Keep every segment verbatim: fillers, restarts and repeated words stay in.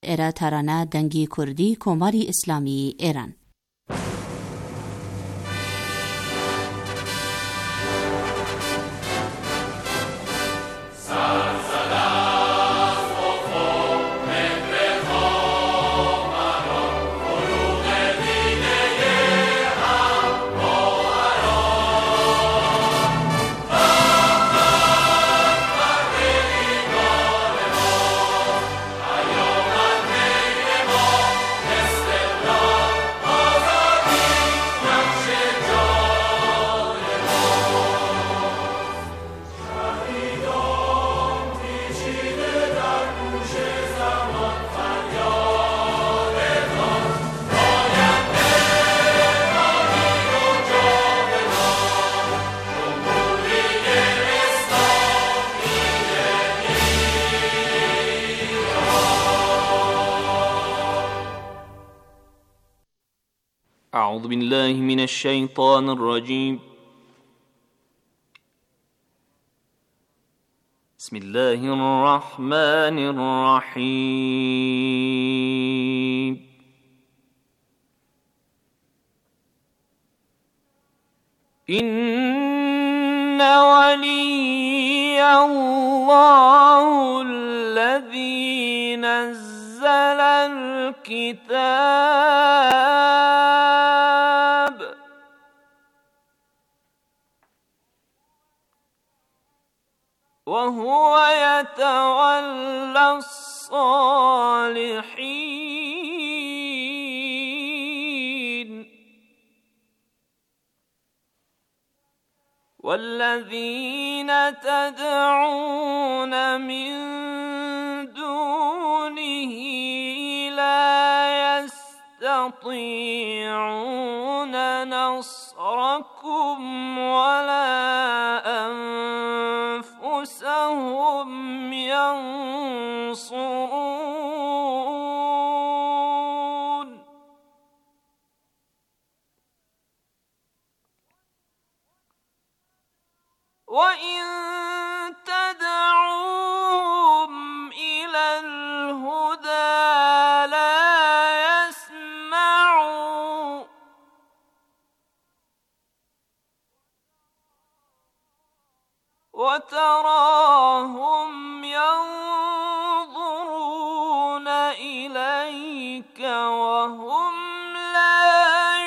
ایرا ترانه دنگی کردی کماری اسلامی ایران. أعوذ بالله من الشيطان الرجيم. بسم الله الرحمن الرحيم. إن ولي الله الذي نزل الكتاب وهو يتولى الصالحين والذين تدعون من دونه لا يستطيعون نصركم ولا أنفسهم ينصرون وإن تدعوهم إلى الهدى لا يسمعوا وتراهم ينظرون إليك وهم لا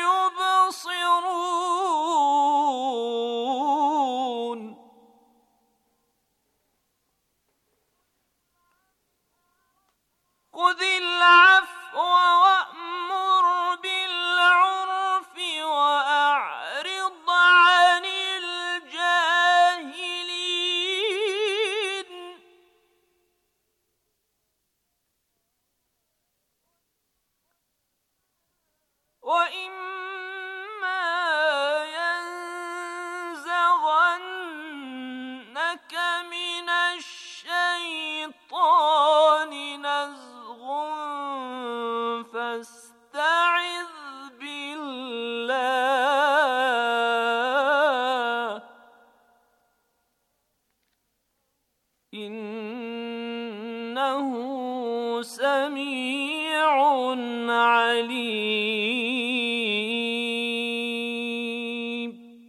يبصرون خذ العفو وأمر بالعرف وأعرض عن الجاهلين وإما ينزغنك من الشيطان نزغ فاستعذ بالله إنه سميع عليم.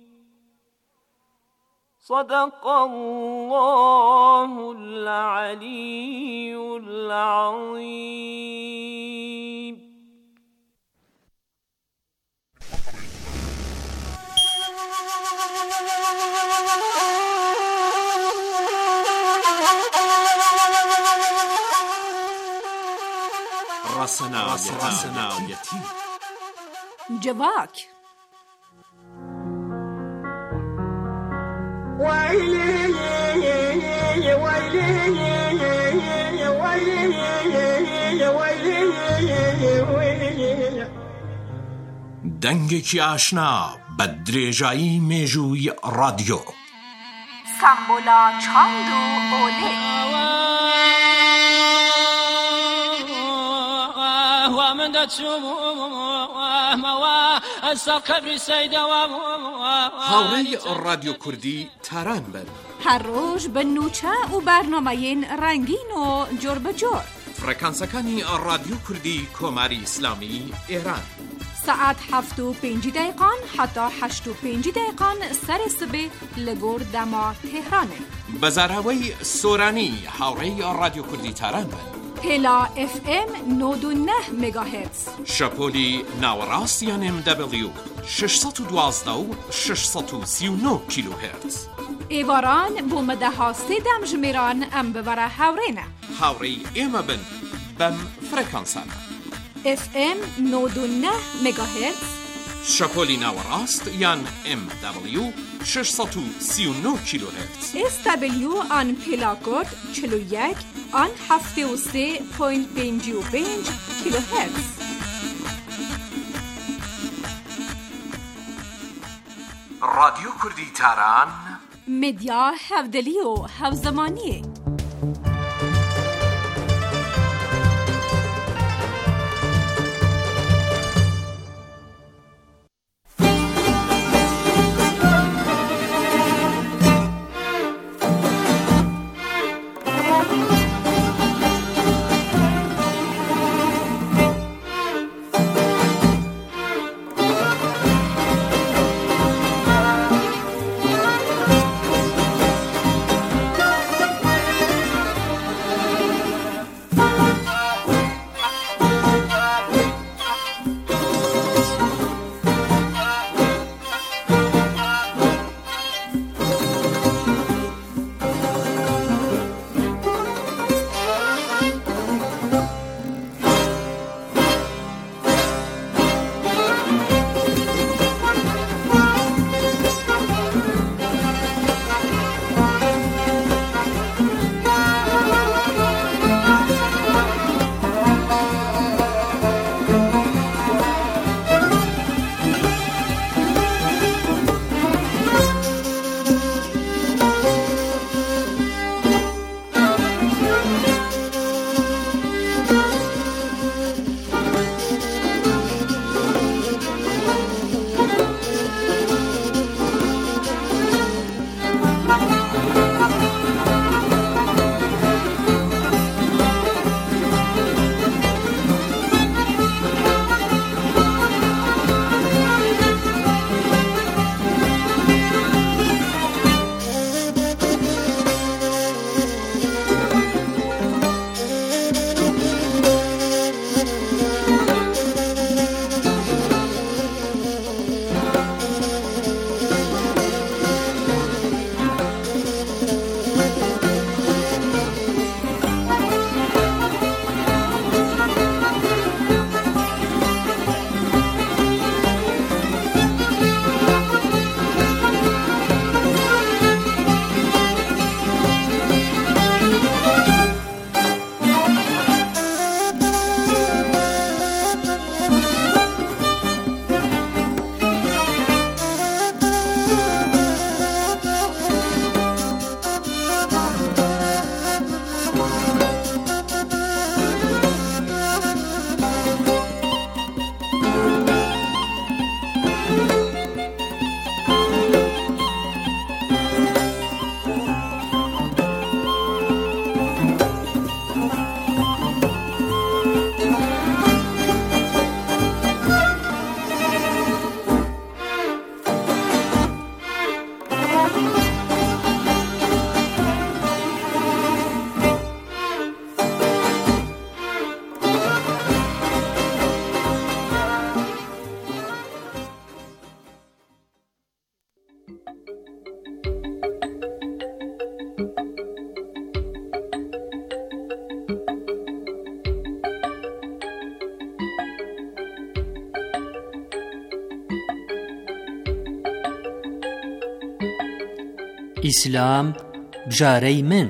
صدق الله العلي العظيم. رسنا رسنا يتيم جواك دەنگێکی ئاشنا بە درێژایی مێژووی رادیۆ. سامبولا چاند و ئۆلێ هاوڕێی رادیۆ کوردی تاران بن. هەر ڕۆژ بە نووچە و بەرنامەیەن ڕەنگین و جۆر بە جۆر. فرکانسەکانی رادیو کوردی کۆماری ئیسلامی ئێران. ساعت هەفت و پێنج دقیقان حتا هەشت و پێنج دقیقان سەری سبێ لەگۆڕ دەما تێهرانێ. بەزاراوەی سۆرانی هاوڕێی رادیو کوردی تاران بن. پێلا اف ام نۆد و نە مێگاهێرتز. شەپۆلی ناوەڕاست یان ام دبلیو شەشسەد و دوازدە و شەشسەد و سی و نۆ کیلۆهێرتز. ئێواران بۆ مەدەها سێدەم ژمێران ئەم ببەرە هاوڕێنە. هاوڕێی ئێمە بن بەم فرەکانسانە. اف ام نۆد و نە مێگاهێرتز. شەپۆلی ناوەڕاست یان ام دبلیو شەشسەد و سی و نۆ کیلۆهێرتز. اس دبلیو آن پێلاکۆد چل و یەک آن هەفتێ و سێ پۆینت پێنج و پێنج کیلۆهێرتز. رادیو کوردی تاران مدیا هەودەلی و هەوزەمانیە. ئیسلام بژارەی من.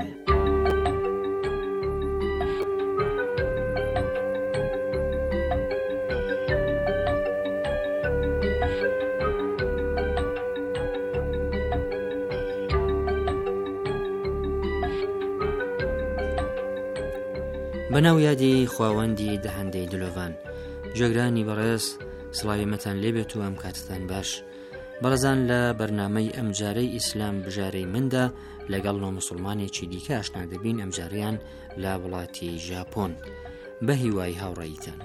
بەناو یادی خواوەندی دەهەندەی دلۆڤان جێگرانی بەڕێز سڵاویمەتان لێبێت و ئەم کاتتان باش. بەڕێزان لە بەرنامەی ئەم جارەی ئیسلام بژارەی مندا لەگەڵ نۆ موسڵمانێکی دیکە ئاشنا دەبین، ئەم جاریان لە وڵاتی ژاپۆن. بە هیوای هاوڕێیتان.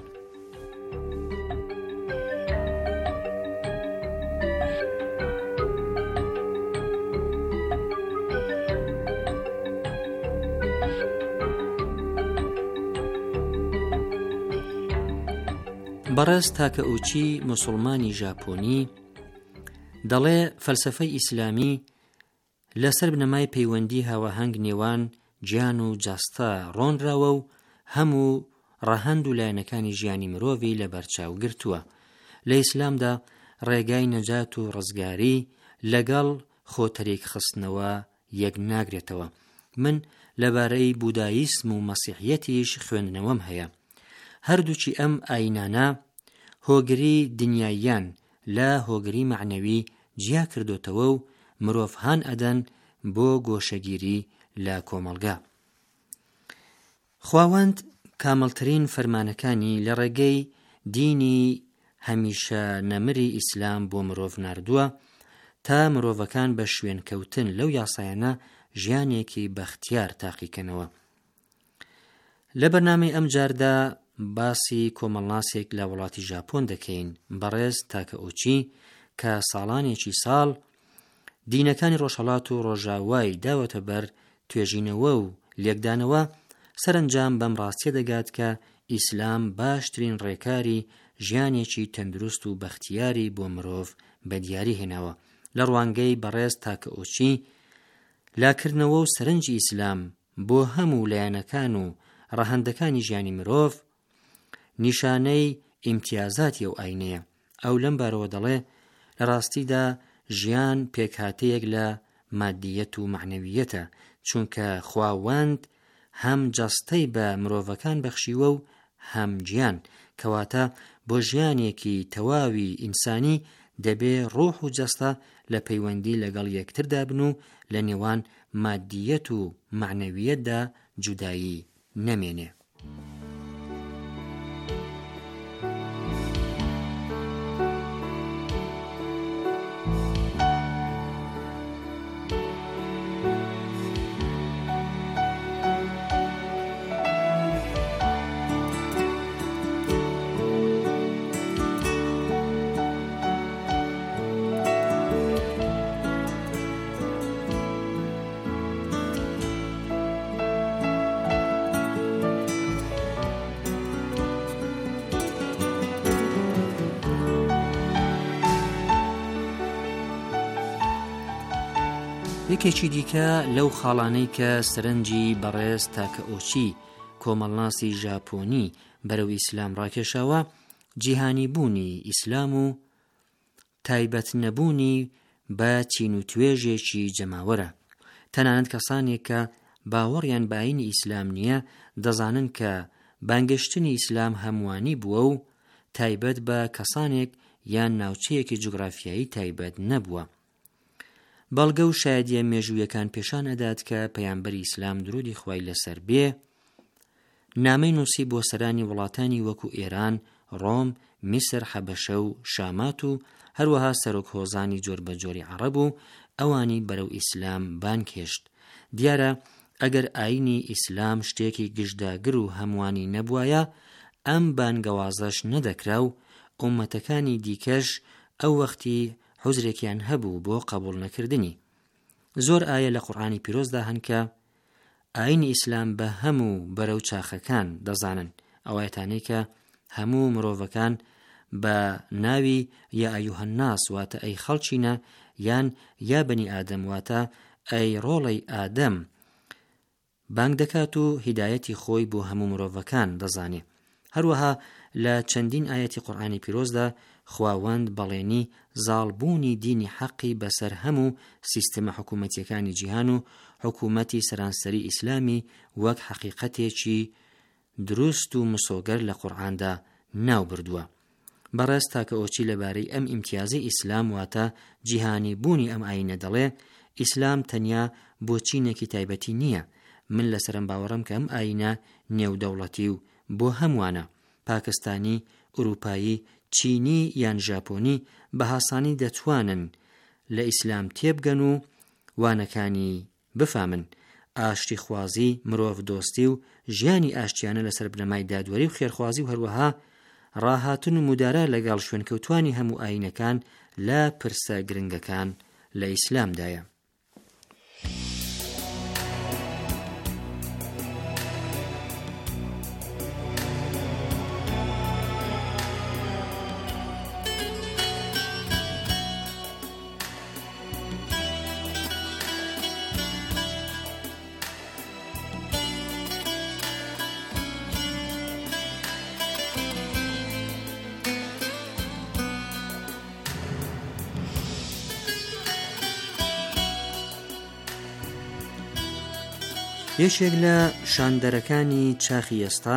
بەڕێز تاکە ئوچی موسڵمانی ژاپۆنی دەڵێ فەلسەفەی ئیسلامی لەسەر بنەمای پەیوەندی هاوەهەنگ نێوان گیان و جاستە ڕۆنراوە و هەموو ڕەهەند و لایەنەکانی ژیانی مرۆڤی لە بەرچاو گرتووە. لە ئیسلامدا ڕێگای نەجات و ڕزگاری لەگەڵ خۆتەرێک خستنەوە یەک ناگرێتەوە. من لەبارەی بودایسم و مەسیحیەتیش خوێندنەوەم هەیە. هەردووچی ئەم ئاینانە هۆگری دنیاییان لە هۆگری معنەوی جیا کردوتەوە و مرۆڤ هان ئەدەن بۆ گۆشەگیری لە کۆمەڵگا. خواوەند کامەڵترین فەرمانەکانی لە ڕێگەی دینی هەمیشە نەمری ئیسلام بۆ مرۆڤ ناردووە تا مرۆڤەکان بە شوێن کەوتن لەو یاسایانە ژیانێکی بەختیار تاقیکەنەوە. لە بەرنامەی ئەم جاردا باسی کۆمەڵناسێک لە وڵاتی ژاپۆن دەکەین. بەڕێز تاکە ئوچی کە ساڵانێکی ساڵ دینەکانی ڕۆژهەڵات و ڕۆژاوای داوەتە بەر توێژینەوە و لێکدانەوە، سەرنجام بەم ڕاستیە دەگات کە ئیسلام باشترین ڕێکاری ژیانێکی تەندروست و بەختیاری بۆ مرۆڤ بە دیاری هێناوە. لە ڕوانگەی بەڕێز تاکە ئوچی لاکردنەوە و سەرنجی ئیسلام بۆ هەموو لایەنەکان و ڕەهەندەکانی ژیانی مرۆڤ نیشانەی ئیمتیازاتی ئەو ئاینەیە. ئەو لەم بارەوە دەڵێ لە ڕاستیدا ژیان پێکهاتەیەک لە مادیەت و معنەویەتە، چونکە خواوەند هەم جەستەی بە مرۆڤەکان بەخشیوە و هەم گیان، کەواتە بۆ ژیانێکی تەواوی ئینسانی دەبێ ڕۆح و جەستە لە پەیوەندی لەگەڵ یەکتردا بن و لە نێوان مادیەت و معنەویەتدا جودایی نەمێنێ. یەکێکی دیکە لەو خاڵانەی کە سەرنجی بەڕێز تاکە ئوچی کۆمەڵناسی ژاپۆنی بەرەو ئیسلام ڕاکێشاوە جیهانی بوونی ئیسلام و تایبەت نەبوونی بە چین و توێژێکی جەماوەرە. تەنانەت کەسانێک کە باوەڕیان بە ئاینی ئیسلام نییە دەزانن کە بانگەشتنی ئیسلام هەمووانی بووە و تایبەت بە کەسانێک یان ناوچەیەکی جوگرافیایی تایبەت نەبووە. بەڵگە و شایەدیە مێژوویەکان پێشان ئەدات کە پەیامبەری ئیسلام درودی خوای لەسەر بێ نامەی نووسی بۆ سەرانی وڵاتانی وەکو ئێران، ڕۆم، میسر، حەبەشە و شامات و هەروەها سەرۆک هۆزانی جۆر بە جۆری عەرەب و ئەوانی بەرەو ئیسلام بانکێشت. دیارە ئەگەر ئاینی ئیسلام شتێکی گشتداگر و هەمووانی نەبوایە ئەم بانگەوازەش نەدەکرا و ئومەتەکانی دیکەش ئەو وەختی حوزرێکیان هەبوو بۆ قبول نەکردنی. زۆر ئایە لە قورئانی پیرۆزدا هەن کە ئاینی ئیسلام بە هەموو بەرەو چاخەکان دەزانن، ئەوایەتانەی کە هەموو مرۆڤەکان بە ناوی یا ئەیوهە الناس واتە ئەی خەڵچینە یان یا بەنی ئادەم واتە ئەی ڕۆڵەی ئادەم بانگ دەکات و هیدایەتی خۆی بۆ هەموو مرۆڤەکان دەزانێ. هەروەها لە چەندین ئاەتی قورئانی پیرۆزدا خواوەند بەڵێنی زاڵبوونی دینی حەقی بەسەر هەموو سیستەمە حکوومەتیەکانی جیهان و حکوومەتی سەرانسەری ئیسلامی وەک حەقیقەتێکی دروست و مسۆگەر لە قورئاندا ناو بردووە. بەڕێز تاکە ئوچی لەبارەی ئەم ئیمتیازی ئیسلام واتە جیهانی بوونی ئەم ئاینە دەڵێ ئیسلام تەنیا بۆ چینێکی تایبەتی نییە. من لەسەرم باوەڕم کە ئەم ئاینە نێودەوڵەتی و بۆ هەمووانە، پاکستانی، ئوروپایی، چینی یان ژاپۆنی بە هاسانی دەتوانن لە ئیسلام تێبگەن و وانەکانی بفامن. ئاشتی خوازی، مرۆڤ دۆستی و ژیانی ئاشتیانە لەسەر بنەمای دادوەری و خێرخوازی و هەروەها ڕاهاتن و مودارە لەگەڵ شوێنکەوتوانی هەموو ئاینەکان لە پرسە گرنگەکان لە ئیسلامدایە. یەکێک لە شاندەرەکانی چاخی ئێستا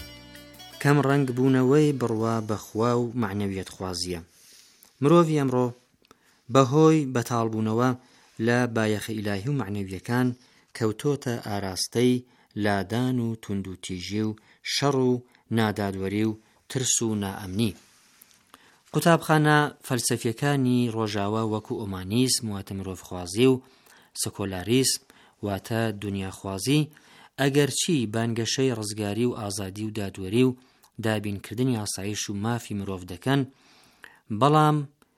کەم ڕەنگ بوونەوەی بڕوا بەخوا و معنەویەت خوازیە. مرۆڤی ئەمڕۆ بەهۆی بەتاڵبوونەوە لە بایەخە ئیلاهی و معنەویەکان کەوتۆتە ئاراستەی لادان و توند و تیژی و شەڕ و نادادوەری و ترس و نائەمنی. قوتابخانە فەلسەفیەکانی ڕۆژاوا وەکو ئۆمانیسم واتە مرۆڤخوازی و سەکۆلاریسم واتە دنیاخوازی ئەگەرچی بانگەشەی ڕزگاری و ئازادی و دادوەری و دابینکردنی ئاسایش و مافی مرۆڤ دەکەن، بەڵام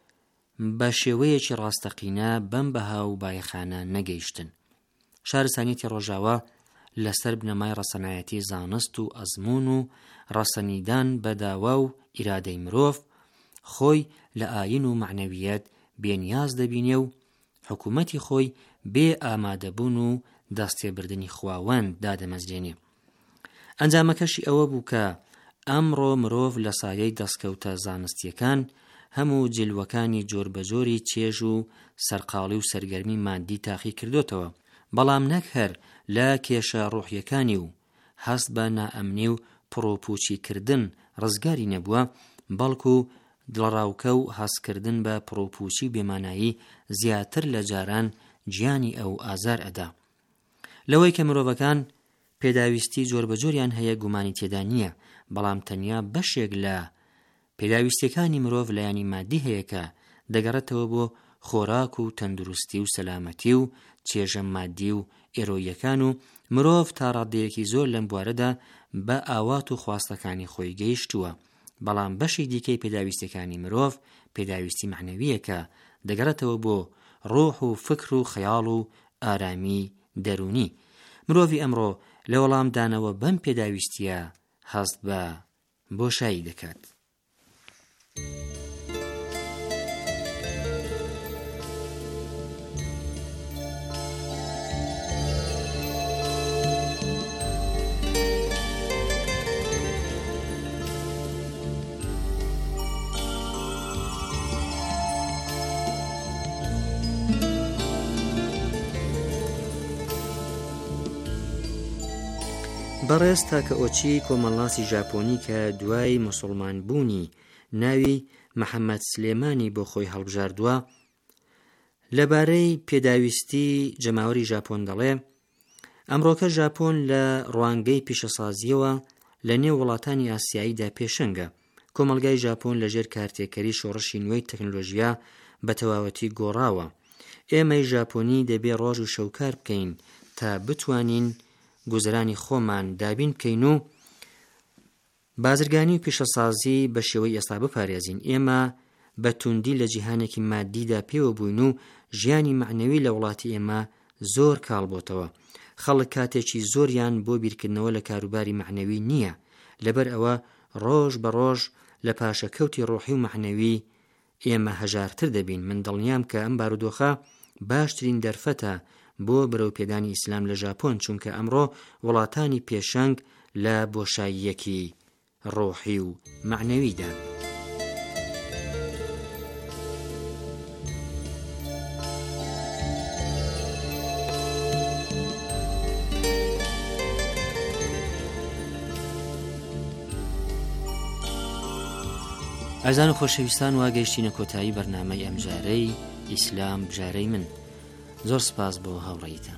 بە شێوەیەکی ڕاستەقینە بەم بەها و بایەخانە نەگەیشتن. شارستانیەتی ڕۆژاوا لەسەر بنەمای ڕەسەنایەتی زانست و ئەزمون و ڕەسەنیدان بە داوا و ئیرادەی مرۆڤ خۆی لە ئاین و معنەویەت بێنیاز دەبینێ و حکوومەتی خۆی بێ ئامادەبوون و دەستێبردنی خواوەند دادەمەزرێنێ. ئەنجامەکەشی ئەوە بوو کە ئەمڕۆ مرۆڤ لە سایەی دەستکەوتە زانستیەکان هەموو جلوەکانی جۆر بەجۆری چێژ و سەرقاڵی و سەرگەرمی مادی تاقی کردوتەوە، بەڵام نەک هەر لە کێشە ڕوحیەکانی و هەست بە نائەمنی و پڕۆپوچیکردن ڕزگاری نەبووە، بەڵکو دڵڕاوکە و هەستکردن بە پڕۆپوچی بێمانایی زیاتر لە جاران گیانی ئەو ئازار ئەدا. لەوەی کە مرۆڤەکان پێداویستی جۆر بەجۆریان هەیە گومانی تێدا نییە، بەڵام تەنیا بەشێک لە پێداویستیەکانی مرۆڤ لایانی مادی هەیە کە دەگەڕێتەوە بۆ خۆراک و تەندروستی و سەلامەتی و چێژە مادی و ئێرۆیەکان و مرۆڤ تا ڕادەیەکی زۆر لەم بوارەدا بە ئاوات و خواستەکانی خۆی گەیشتووە، بەڵام بەشی دیکەی پێداویستەکانی مرۆڤ پێداویستی معنەویە کە دەگەڕێتەوە بۆ ڕۆح و فکر و خەیاڵ و ئارامی دەرونی. مرۆڤی ئەمڕۆ لە وەڵامدانەوە بەم پێداویستیە هەست بە بۆشایی دەکات. بەڕێز تاکە ئۆچی کۆمەڵاسی ژاپۆنی کە دوای موسڵمان بوونی ناوی محەممەد سلێمانی بۆ خۆی هەڵبژاردووە لەبارەی پێداویستی جەماوەری ژاپۆن دەڵێ ئەمڕۆکە ژاپۆن لە ڕوانگەی پیشەسازیەوە لە نێو وڵاتانی ئاسیاییدا پێشەنگە. کۆمەلگای ژاپۆن لەژێر کارتێکەری شۆڕشی نوێی تەکنۆلۆژیا بە تەواوەتی گۆڕاوە. ئێمەی ژاپۆنی دەبێ ڕۆژ و شەوکار بکەین تا بتوانین گوزەرانی خۆمان دابین بکەین و بازرگانی و پیشەسازی بە شێوەی ئێستا بپارێزین. ئێمە بە توندی لە جیهانێکی مادیدا پێوە بووین و ژیانی معنەوی لە وڵاتی ئێمە زۆر کاڵبۆتەوە. خەڵک کاتێکی زۆریان بۆ بیرکردنەوە لە کاروباری معنەوی نییە، لەبەر ئەوە ڕۆژ بە ڕۆژ لە پاشەکەوتی ڕۆحی و معنەوی ئێمە هەژارتر دەبین. من دڵنیام کە ئەم بارودۆخە باشترین دەرفەتە بۆ بەرەوپێدانی ئیسلام لە ژاپۆن، چونکە ئەمڕۆ وڵاتانی پێشەنگ لە بۆشاییەکی ڕۆحی و معنەویدان. ئازان و خۆشەویستان واگەیشتینە کۆتایی بەرنامەی ئەمجارەی ئیسلام بژارەی من. زۆر سپاس بۆ هاوڕێیتان.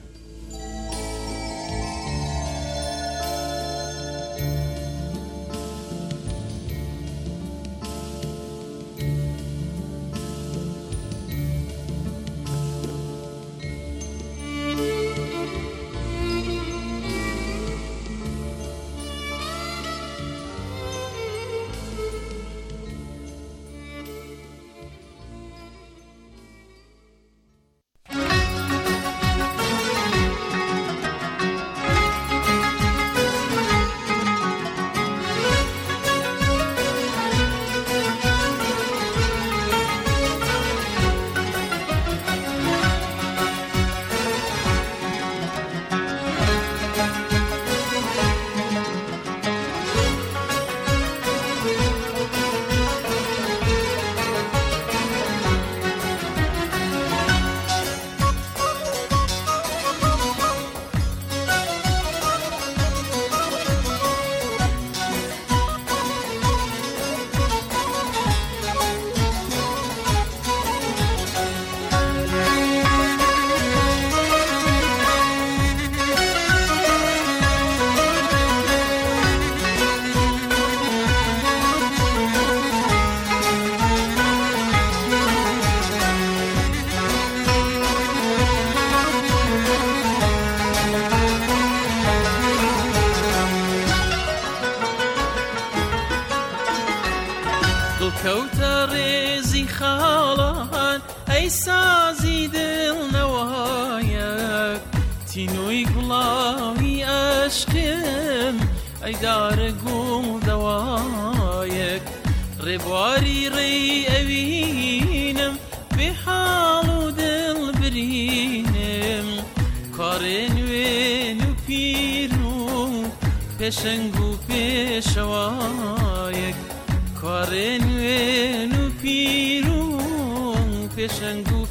كوتر ريزي خالان أي سازي دل نوايك تينوي قلاوي أشكم أي دار قوم دوايك ربواري ري أبينم بحالو دل برينم كارن وينو بيرنو بشنگو بشوايك كارن وينو بيرنو بشنگو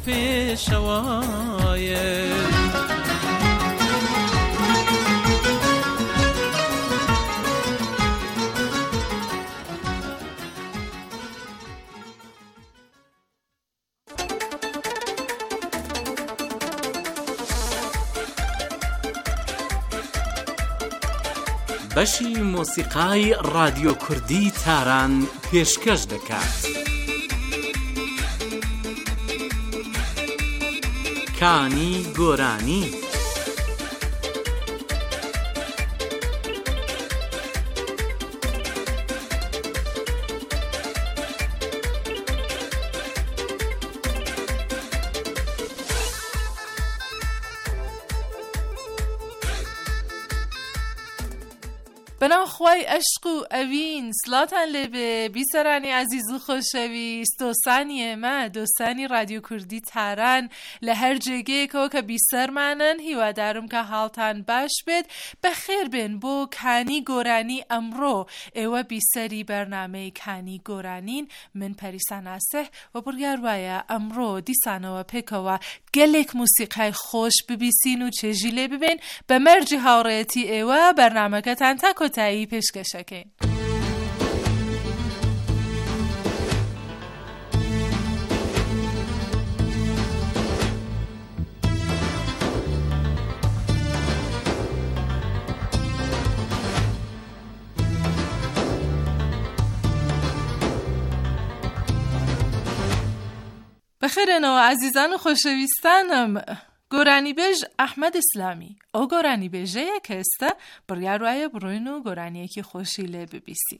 بشوايك بەشی مۆسیقای رادیۆ کوردی تاران پێشکەش دەکات. کانی گۆرانی بنا خوای عشق و اوین سلاتن لبه بیسرانی عزیز و خوشویست دوستانی ما دوستانی رادیو کردی تاران لهر جگه که که بیسر منن هیوا دارم که حالتان باش بید بخیر بین بو کانی گورانی امرو ایوه بیسری برنامه کانی گورانین من پریسان اسه و برگر وایا امرو دیسانو و پکوا گلک موسیقای خوش ببیسین و چجیله ببین به مرجی هاوریتی ایوه برنامه که تن تکو تایی پیشکشکین. بخیرن و عزیزان و خوشویستانم گورانی بیج احمد اسلامی او گورانی بیجه یک هسته برگر روی بروین و گورانی یکی خوشیله ببیسی.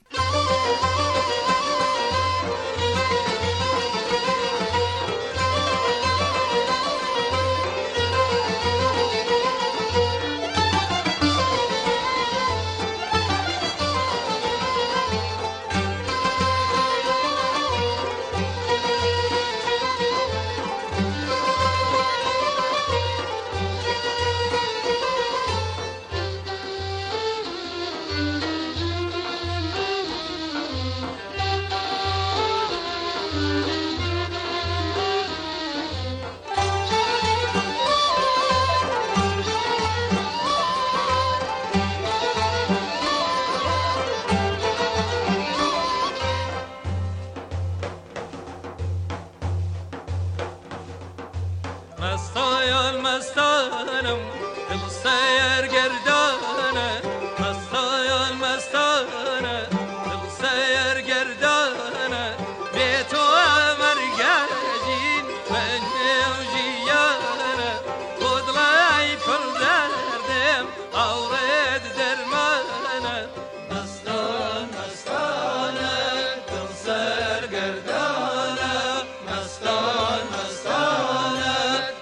مستایان مستانم دل سیر گردانه مستایان مستانه دل سیر گردانه به تو امر گردین من نوجیانه خودلای پر دردم آورد درمانه مستان مستانه دل سیر گردانه مستان مستانه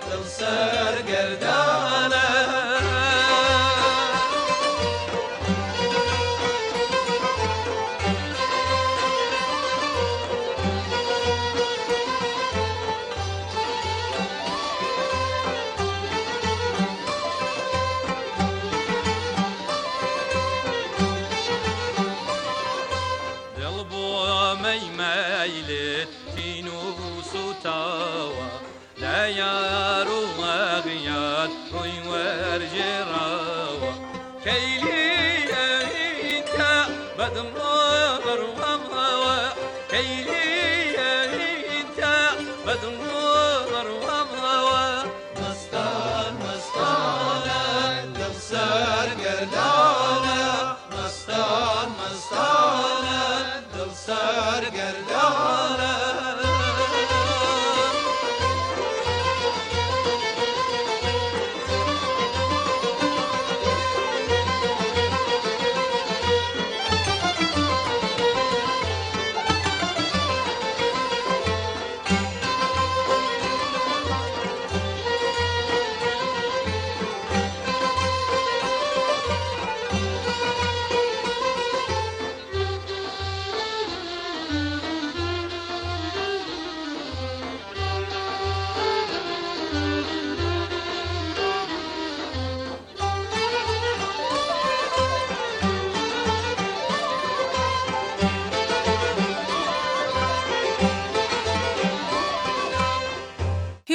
سرگردانه دل بو می میل فینوس و تاوا لا یارو مغیاد روی ورجراوا کیلی انتا بدمار وموا کیلی انتا بدمار وموا مستان مستانه دل سرگردانه مستان مستانه دل سرگردانه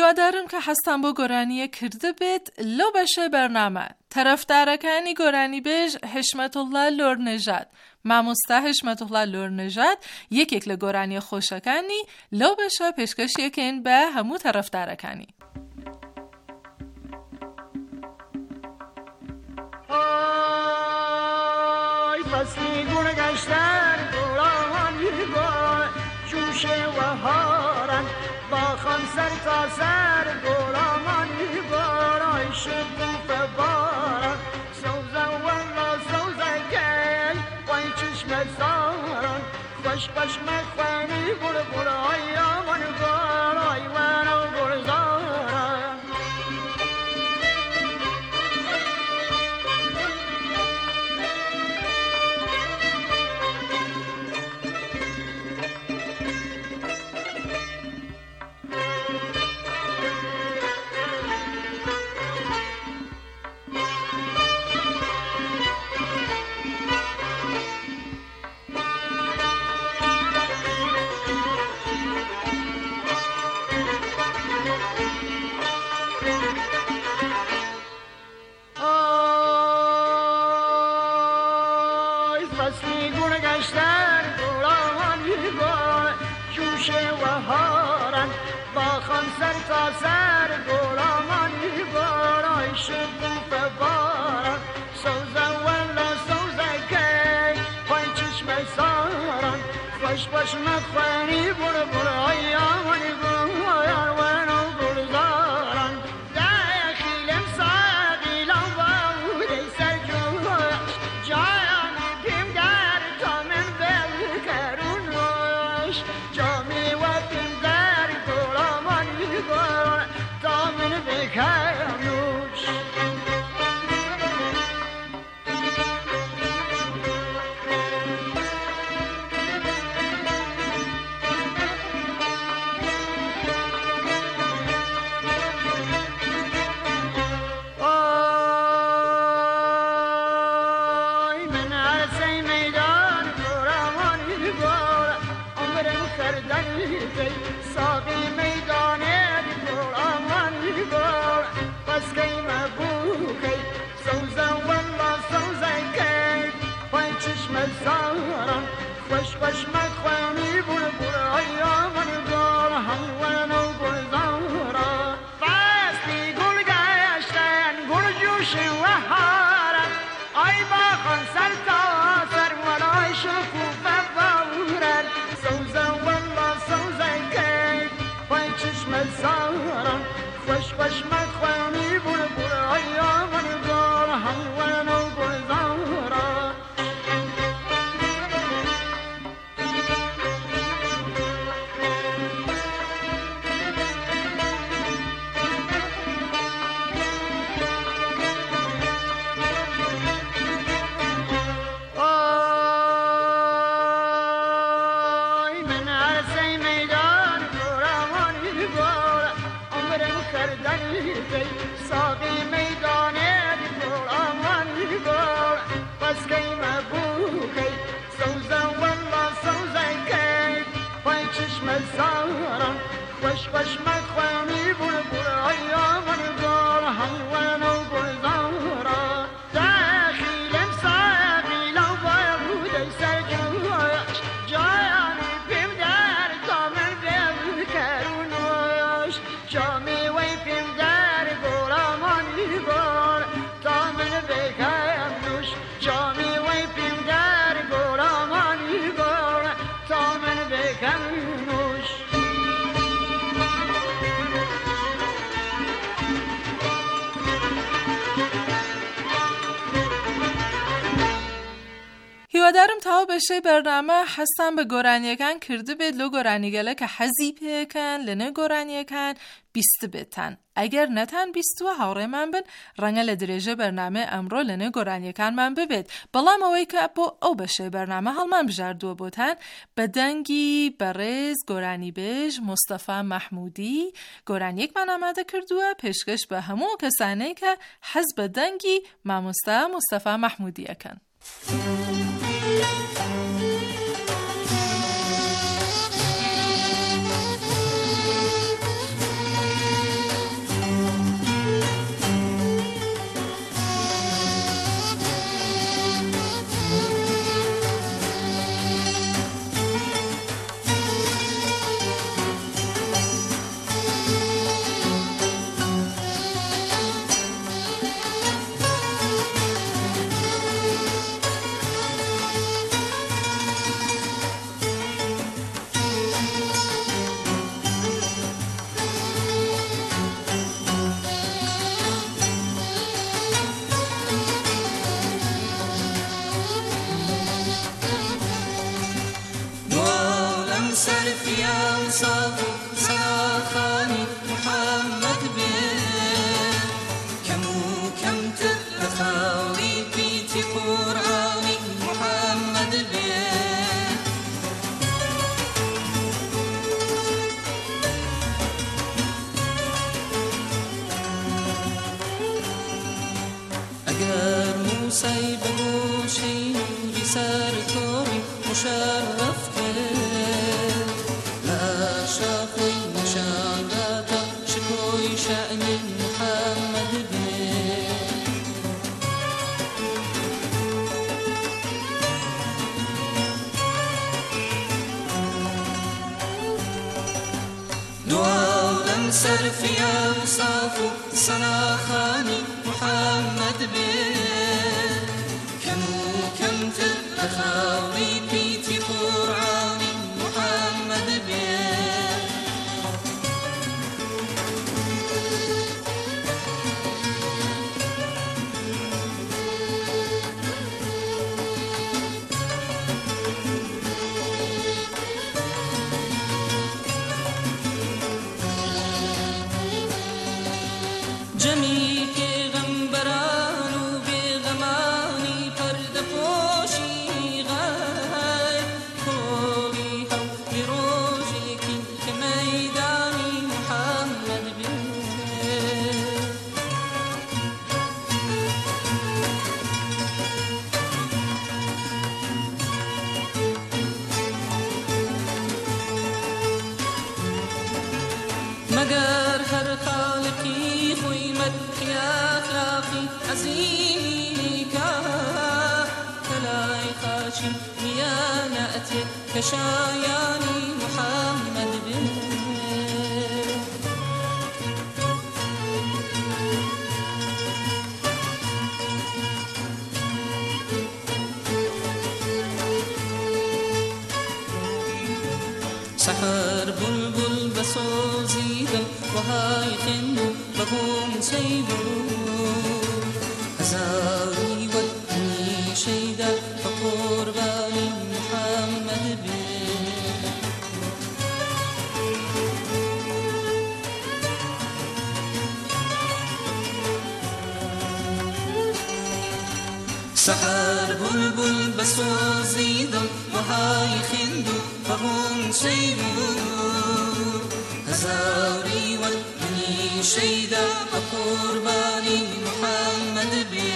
هیوادارم که هستم با گۆرانیە کرده بێت لەو بەشە بەرنامە. تەرەفدارەکانی گۆرانی بێژ حشمەت الله لۆرنژاد، مامۆستا حشمەت الله لۆرنژاد یەکێک لە گۆرانیە خۆشەکانی لەو بەشە پێشکەشیەکەین بە هەموو تەرەفدارەکانی. آی فصلی گونه گشتر گلانی با جوشه و هارن با خان سر تا سر گلانی بارای شکوف بارن سوزه والا سوزه گل وای چشم زارن خوش خوش مخوانی بول بول آیامان بارای ونو بول زارن سر گلامانی بارای شکوف باران سوزه والا سوزه کی پای چشم ساران خوش خوش مخوانی بول بول آیامانی بایان ونو بول زاران داخلم ساقیلم باوده سر جوش جایانی پیم در تا من بلکرونوش جامی و پیم در گلامانی باران دامن بکرنوش آی من عرصه میدان گرامانی بار عمرم کردنی دی ساقی میدانه بس قیمه بوکی سوزه والا سوزه کی پای چشم زاران خوش خوش مخوانی بول بول آیامان گل هنوان و گل زاران فصلی گل گشتن گل جوش و هارن آی باخان سر تا سر ولای شکوف بورن سوزه والا سوزه کی پای چشم زاران خوش خوش مخوانی بول بول آیامان گل هنوان و گل زاران آی من عرصه میدان گرامانی بار عمرم کردنی دی ساقی میدانه گلامانی بار بس قیمه بوکی سوزه والا سوزه کی پای چشم زاران خوش خوش مخوانی بول بول آیامان گل هنوان و گل زاران داخلم ساقیلم باوده سر جوش جایانی پیم در دامن بلکرونوش جامی وی پیم در گلامانی بار دامن بکرنوش جامی وی پیم در گلامانی بار دامن بکرنوش هیوادارم تاو بشه برنامه هستم به گۆرانیەکان کرده بێت لەو گۆرانیگەلە کە حەزی پێکەن لەنێ گۆرانیەکان بیست بێتن. ئەگەر نەتان بیستوە هاوڕێمان بن ڕەنگە لە درێژە بەرنامە ئەمڕۆ لەنێ گۆرانیەکانمان ببێت. بەڵام ئەوەی کە بۆ ئەو بەشەی بەرنامە هەڵمان بژاردووە بۆتان بە دەنگی بەڕێز گۆرانی بێژ مستەفا مەحموودی گۆرانیەکمان ئامادە کردووە پێشکەش بە هەموو کەسانەی کە حەز بە دەنگی مامۆستا مستەفا مەحموودیەکەن. صرفی اوصاف سلاخانی محمد بێ کەم و کەمتر لە خاڵی پیتی قورئانی محمد بێ ئەگەر موسای بەگۆشەی نووری سەر تۆڕی مشەرەف کرد لە شاخۆی نیشانداتە شکۆی شەئنی محەممەد بێ دواو لەم سەرفی ئەوساف و سەناخانی محەممەد بێ کەم و کەمتر لە خاڵی پیتی قورئانی محەممەد بێ جەمی پێغەمبەران و بێغەمانی پەردە پۆشی غای کۆڵی هەوڵی ڕۆژێکی کە مەیدانی محەممەد بێ مەگەر هەر خاڵقی خۆی مەدحی ئەخلاقی عەزیمی کا کە لای خاچی میانە ئەتێ کە شایانی محەممەد بێ سەحەر بولبول بەسۆزیدم وهای خوێند و بەبووم سەید و هەزاری وەدنی شەیدا بە قوربانی محەممەد بێ سەحەر بولبول بەسۆزیدم وهای خوێند و بەبووم سەید و هەزاری وەدنی شەیدا بە قوربانی محەممەد بێ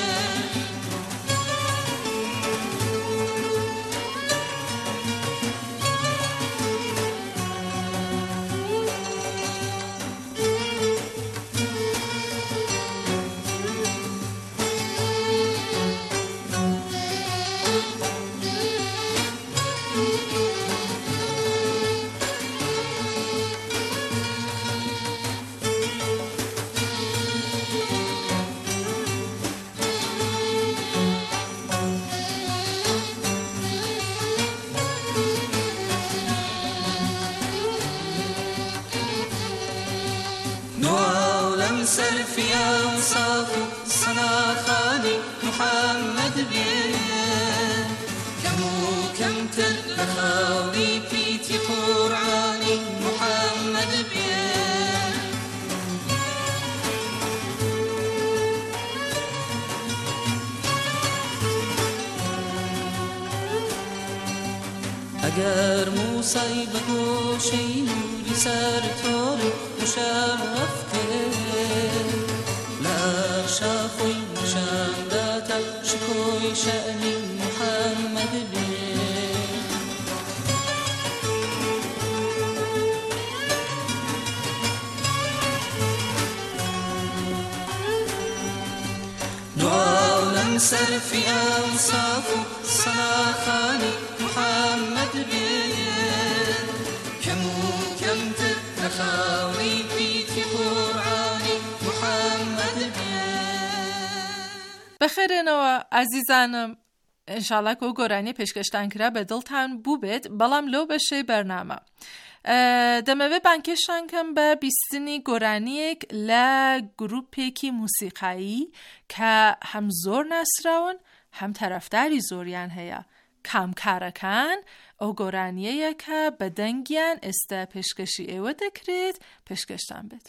صرفی اوصاف سەناخانی محەممەد بێ کەم و کەمتر لە خاڵی پیتی قورئانی محەممەد بێ ئەگەر موسای بەگۆشەی نووری سەر تۆڕی مشەرەف کرد لە شاخۆی نیشانداتە شکۆی شەئنی محەممەد بێ دواو لەم سەرفی ئەوساف و سەناخانی محەممەد بێ کەم و کەمتر لە خاڵی پیتی قورئانی محەممەد بێ بەخێرێنەوە ئازیزانم ئینشاڵڵا کە گۆرانی پێشکەشتان کرا بە دڵتان بوو بێت بەڵام لەو بەشەی بەرنامە دەمەوێت بانکێشان کەم بە بیستنی گۆرانیەک لە گروپێکی موسیقایی کە هەم زۆر ناسراون هەم تەرەفداری زۆریان هەیە کامکارەکان ئەو گۆرانیەیە کە بە دەنگیان ئێستا پێشکەشی ئێوە دەکرێت پێشکەشتان بێت.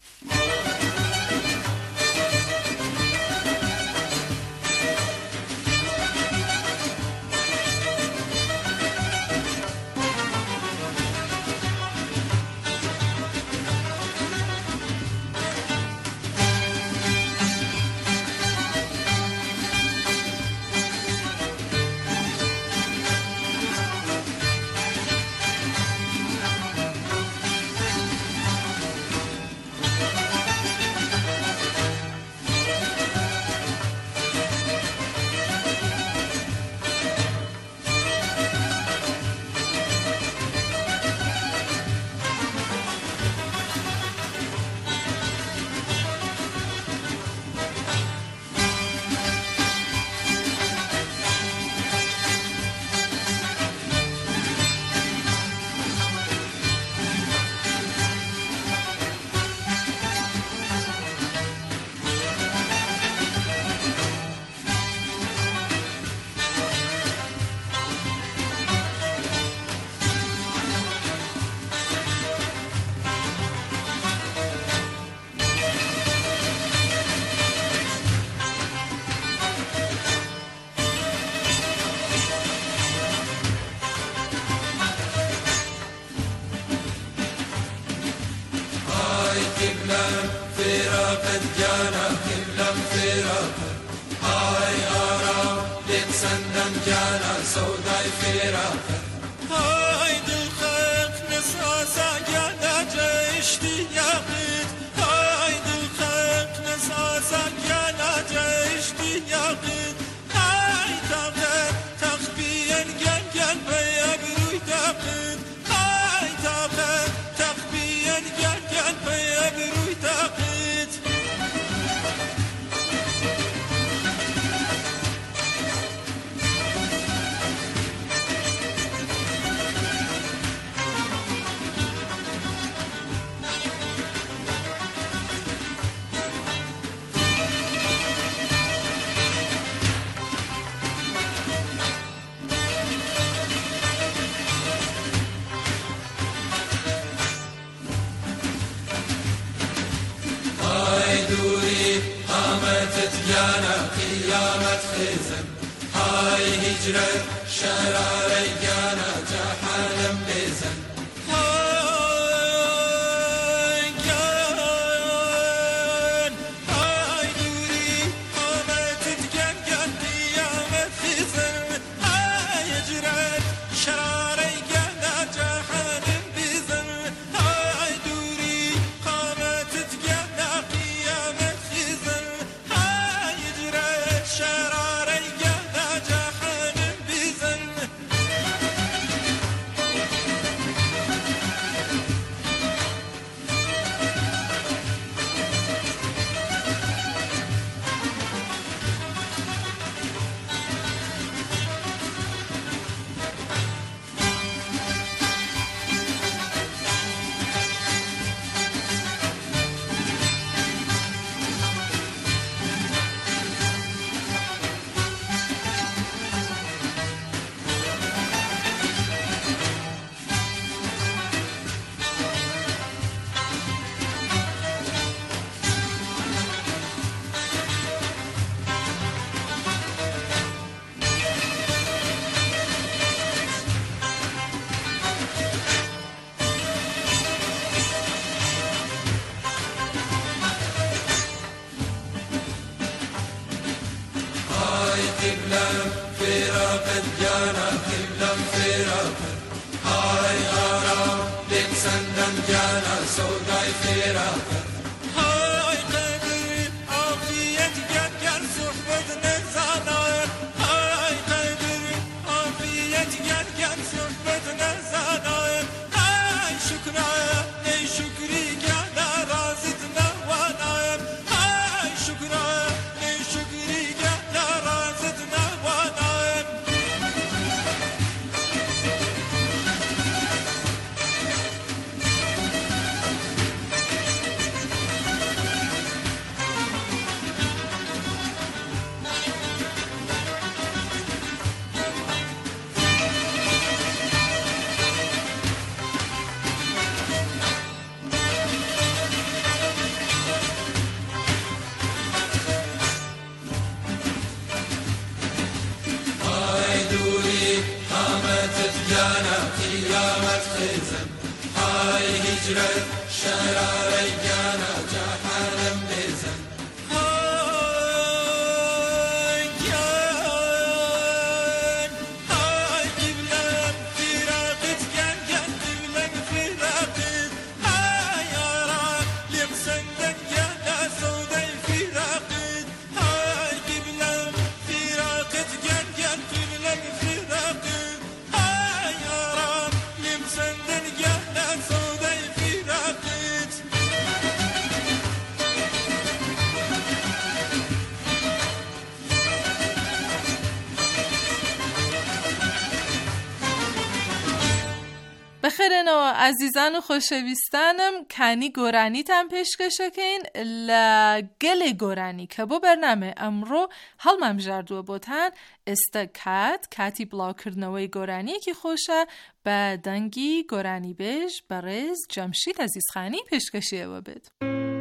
بخیرنو عزیزان و خوشویستانم کنی گورانی تم پیشکشه کن لگل گورانی که بو برنامه امرو حال ممجردو بوتن استکات کاتی بلاو کرنوی گورانی که خوشه به دنگی گورانی بیش برز جمشید عزیز خانی پیشکشیه و بید.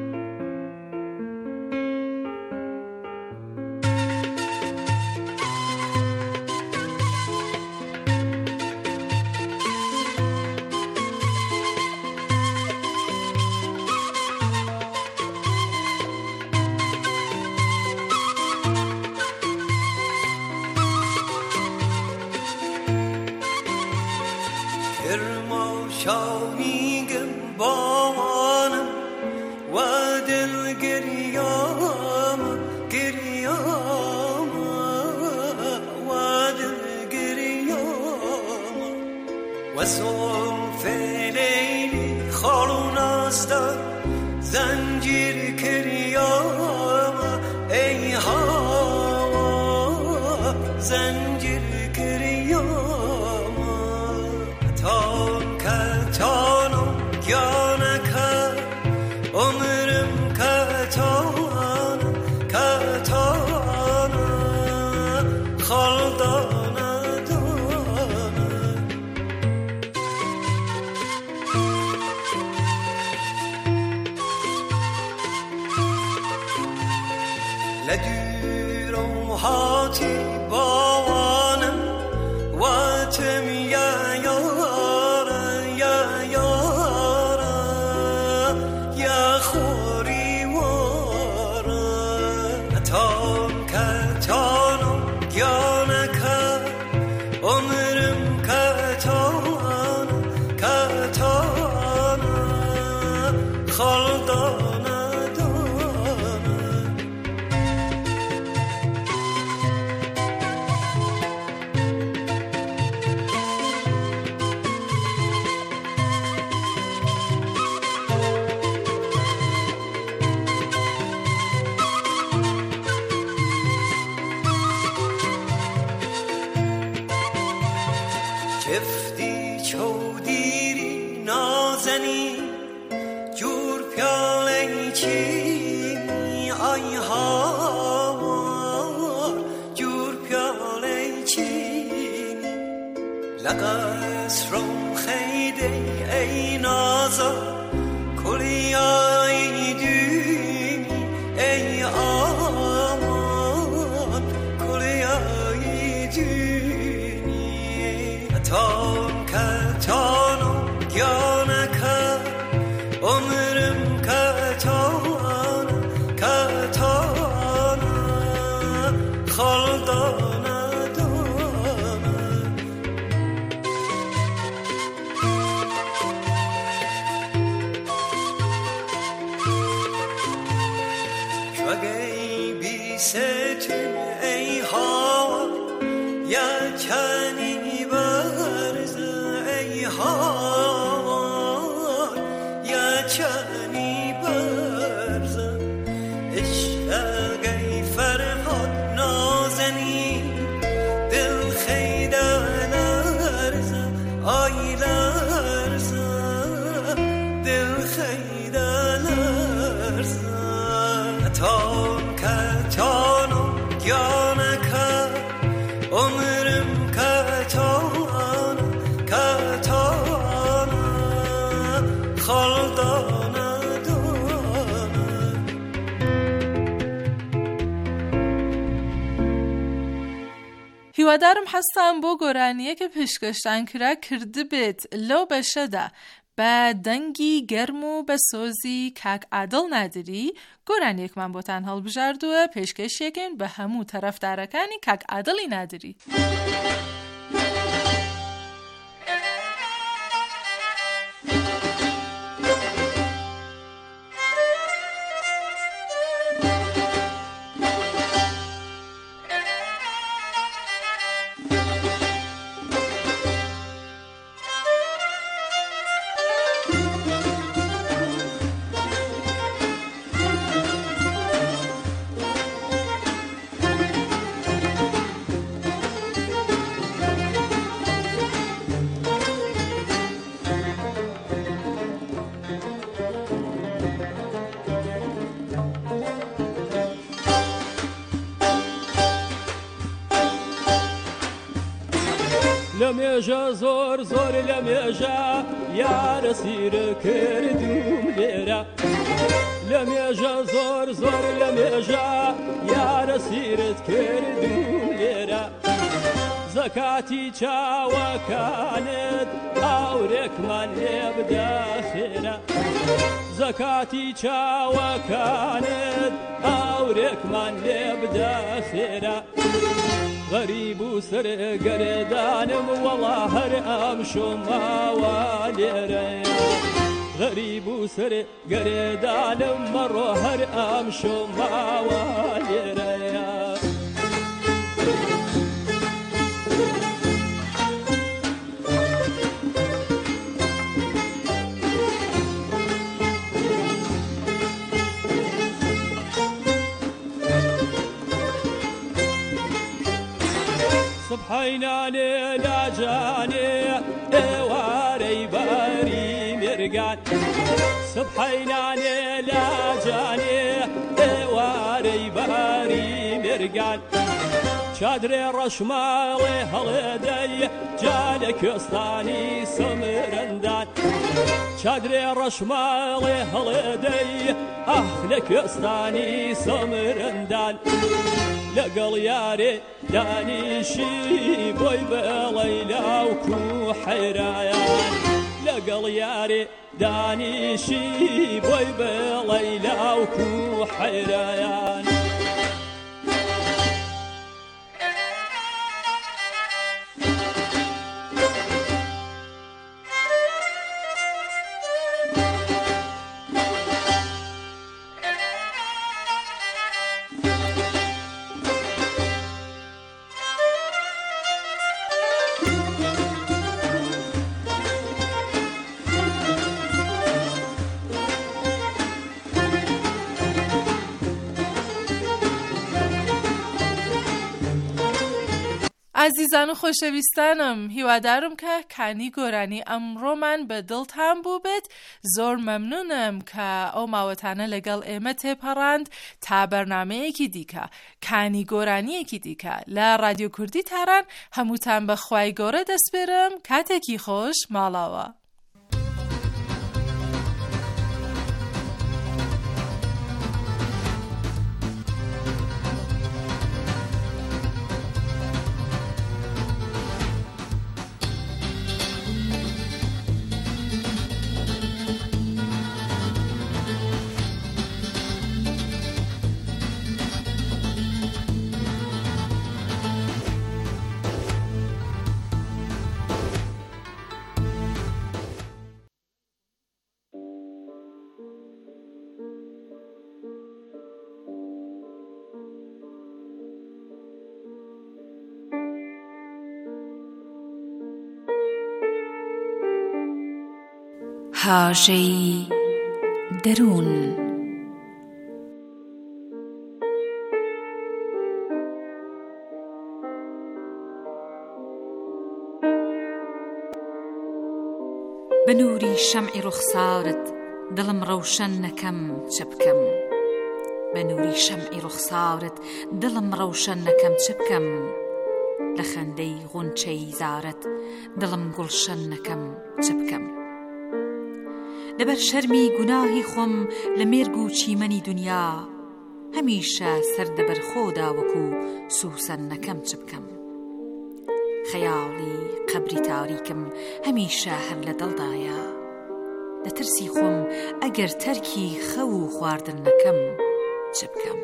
زنجیر کریام ای هوا زنجیر کریام تان کتانم گیانکا عمرم کتان کتان خالدان لدروهاتي بانم واتم يا يارا يا يارا يا خوري وارا تان كتانم جانكا عمرم كتان كتان خالدان چفتی چودیری نازنی جور پیاله چینی آی هاوار جور پیاله چینی لقص روم خیده ای نازا کلیای دونی ای آمان کلیای دونی تان کتانم گیانکا عمرم کتان کتان خالدان دان شگی بی ستون ای هوا یا چنی هاوار یا چنی برزن اشتاقی فرهاد نازنی دل خیده لرزه آی لرزه دل خیده لرزه تان کتانم گیانکا عمرم کتان کتان خالدان دان هیوادارم هستم بو گورانیه که پیشکشتن کرا کرده بیت لو بشده با دنگی گرم و به سوزی کک عدل نداری گورانیه که من با تنحال بجردوه پیشکش یکن به همو طرف درکانی کک عدلی نداری. لەمێژە زۆر زۆر لەمێژە یارە سیرە کردوم لێرە لەمێژە زۆر زۆر لەمێژە یارە سیرت کردوم لێرە زەکاتی چاوەکانت ئاورێکمان لێ بدە خێرە زەکاتی چاوەکانت ئاورێکمان لێ بدە خێرە غەریب و سەرگەردانم وەڵا هەر ئەم شۆماوە لێرەیە غەریب و سەرگەردانم مەڕۆ هەر ئەم شۆماوە لێرەیە سبحەینانێ لاجانێ ئێوارەی بەری مێرگان سبحەینانێ لاجانێ ئێوارەی بەری مێرگان چادرێ ڕەشماڵێ هەڵێدەی جا لە کوێستانی سەمرەندان چادرێ ڕەشماڵێ هەڵێدەی ئەح لە کوێستانی سەمرەندان لەگەڵ یارێ دانیشی بۆی بەڵەی لاوکو حەیرایان لەگەڵ یارێ دانیشی بۆی بەڵەی لاوکو حەیرایان عزیزان و خۆشەویستانم هیوادارم کە کانی گۆرانی ئەمڕۆمان بە دڵتان بوو بێت زۆر مەمنونم کە ئەو ماوەتانە لەگەڵ ئێمە تێپەڕاند تا بەرنامەیەکی دیکە کانی گۆرانیەکی دیکە لە رادیۆ کوردی تاران هەمووتان بە خوای گەورە دەسپێرم کاتێکی خۆش ماڵاوە هاژەی دەروون بە نووری شەمعی ڕوخسارت دڵم ڕەوشەن نەکەم چ بکەم بە نووری شەمعی ڕوخسارت دڵم ڕەوشەن نەکەم چ بکەم لە خەندەی غونچەی زارت دڵم گوڵشەن نەکەم چ بکەم لەبەر شەرمی گوناهی خۆم لە مێرگ و چیمەنی دنیا هەمیشە سەردەبەر خۆدا وەکو سوسەن نەکەم چ بکەم خەیاڵی قەبری تاریکم هەمیشە هەر لە دڵدایە لە ترسی خۆم ئەگەر تەرکی خەو و خواردن نەکەم چ بکەم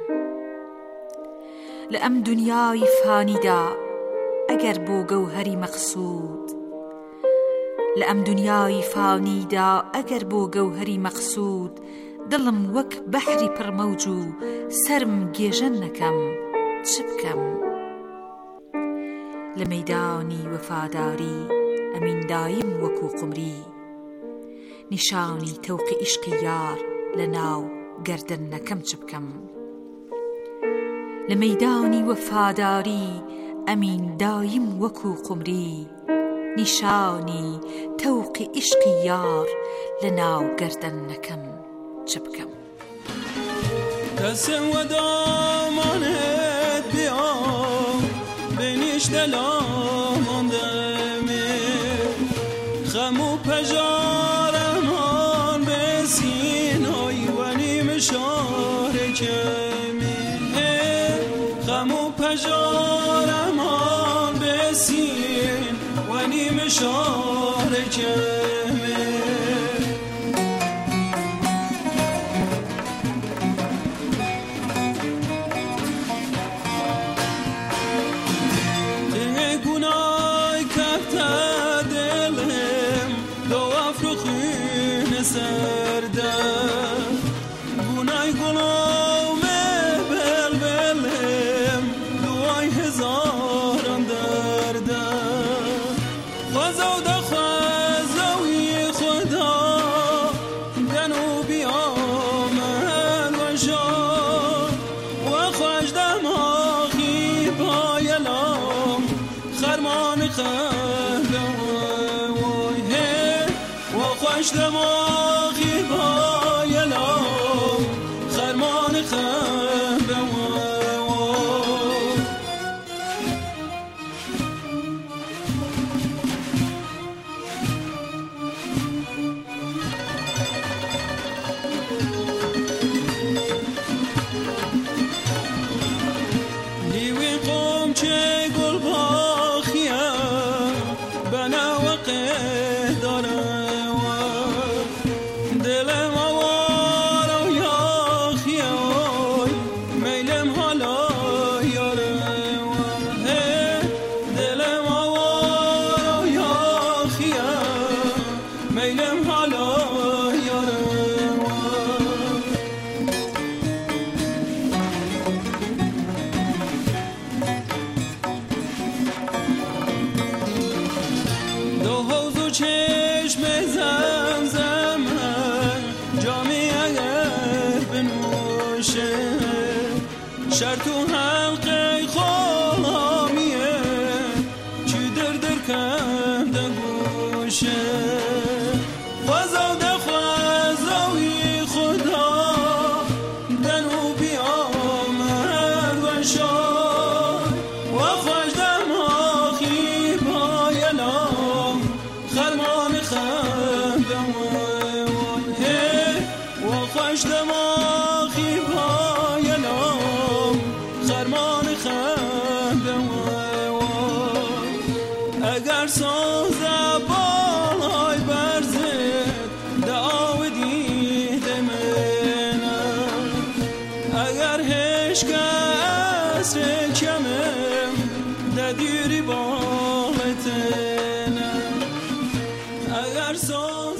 لە ئەم دنیای فانیدا ئەگەر بۆ گەوهەری مەقسوود لە ئەم دنیای فانیدا ئەگەر بۆ گەوهەری مەقسوود دڵم وەک بەحری پڕمەوج و سەرم گێژەن نەکەم چ بکەم لە مەیدانی وەفاداری ئەمین دایم وەکو قمری نیشانی تەوقی عیشقی یار لە ناو گەردن نەکەم چ بکەم لە مەیدانی وەفاداری ئەمین دایم وەکو قمری نیشانی تەوقی عیشقی یار لە ناو گەردن نەکەم چ بکەم کەسێ وەدامانێت بیا بێنیش دەلاماندەم غم و پژارمان بسین آی ونیم شارکمی غم و پژارمان بسین ونیم شارکمی دماغی بایلا خرمان خنده لیوی قوم چه گل باخیم بنا و قدارم شرط و حلقه خلامیه چی در در کنده گوشه خوزاده خوزاوی خدا دنو بیامد و شای و خوش دماغی بایلام خرمان خنده و خوش دماغی بایلام خرمان خنده اگر ساز بالای برزد دعاو دیده منم اگر هشک اسر کمم ددیری بالتنم اگر ساز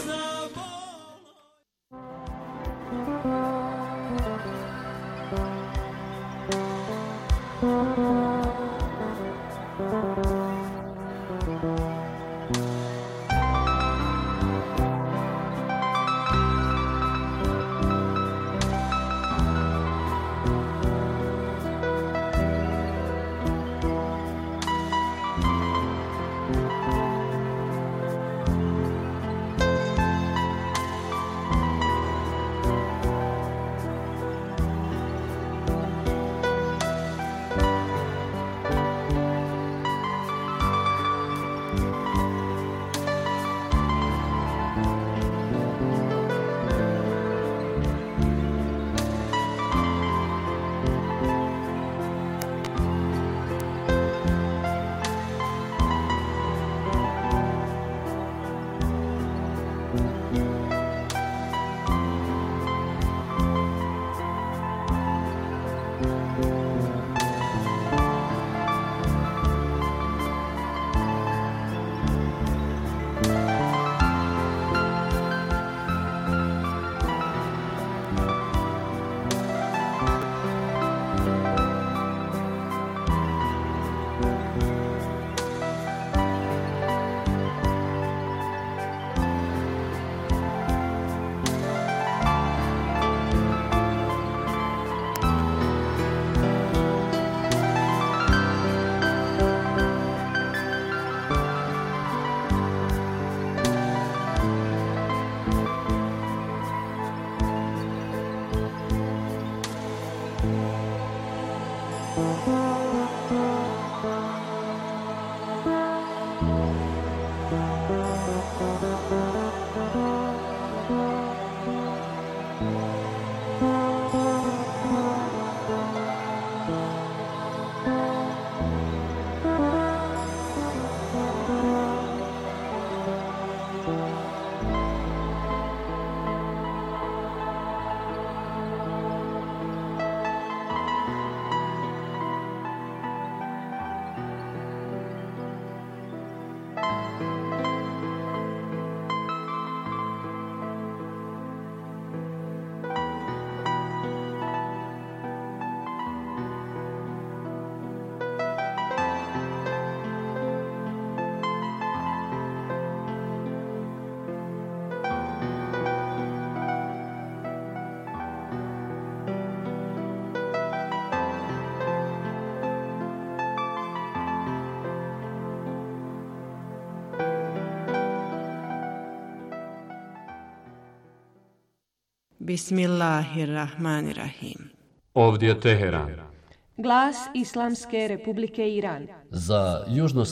Bismillahirrahmanirrahim. Ovdje je Teheran. Glas Islamske Republike Iran. Za južno